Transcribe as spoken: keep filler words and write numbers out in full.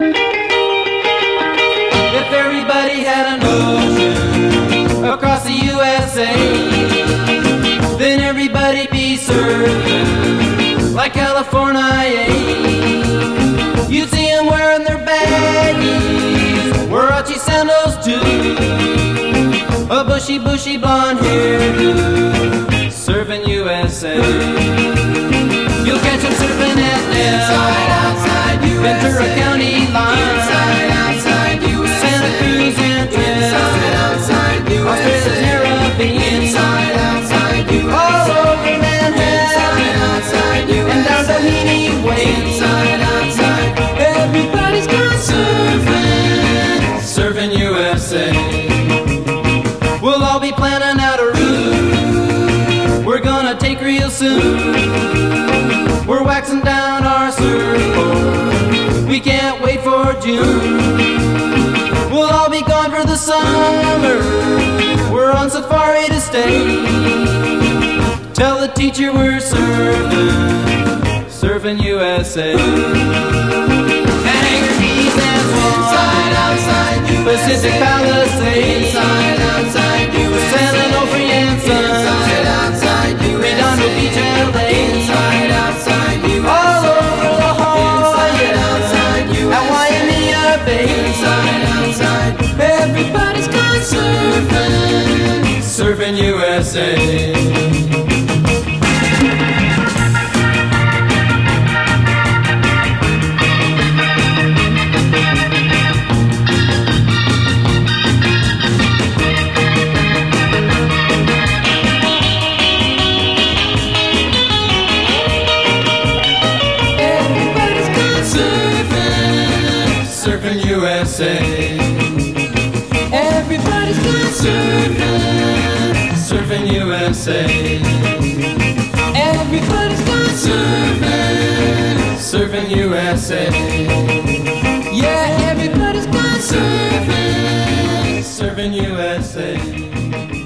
If everybody had an ocean across the U S A, then everybody'd be served like California. You'd see them wearing their baggies, Warachi sandals too, a bushy, bushy blonde hairdo, serving U S A. You'll catch them serving at Inside, outside, U S A. Ventura County line, Inside, outside, U S A. Santa Cruz and Inside, outside, U S A. Australia's Caribbean, Inside, outside, U S A. all over Manhattan, Inside, outside, U S A. and down Doheny Way. Inside, outside, everybody's gone surfing, Serving U S A. We'll all be planning out a route we're gonna take real soon. We're waxing down our surfboard, we can't wait for June. We'll all be gone for the summer, we're on safari to stay. Tell the teacher we're surfing, serving U S A. Hangar Keys and Swan, inside, outside, U S A. Pacific Palisades, Inside, outside, U S A. San Onofre and Sons, Inside, outside, U S A. Redondo Beach, L A, Inside, outside, U S A. all over La Inside, Jolla, outside, U S A. at Waimea Bay. Inside, outside, everybody's gone surfing, Serving U S A. everybody's gone surfing, Serving U S A. everybody's gone surfing, Serving U S A. everybody's gone surfing, Serving U S A. yeah, everybody's gone surfing. Serving U S A.